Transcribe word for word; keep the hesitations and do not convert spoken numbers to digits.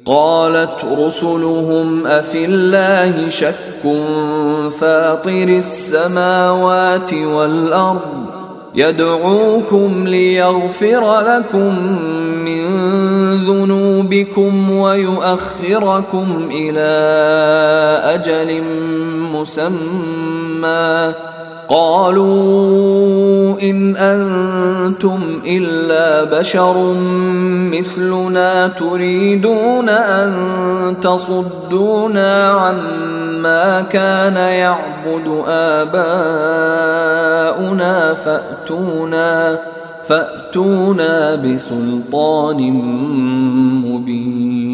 قالت رسلهم أفي الله شك فاطر السماوات والأرض يدعوكم ليغفر لكم من ذنوبكم ويؤخركم إلى أجل مسمى قالوا إن أنتم إلا بشر مثلنا تريدون أن تصدونا عما كان يعبد آباؤنا فأتونا فأتونا بسلطان مبين.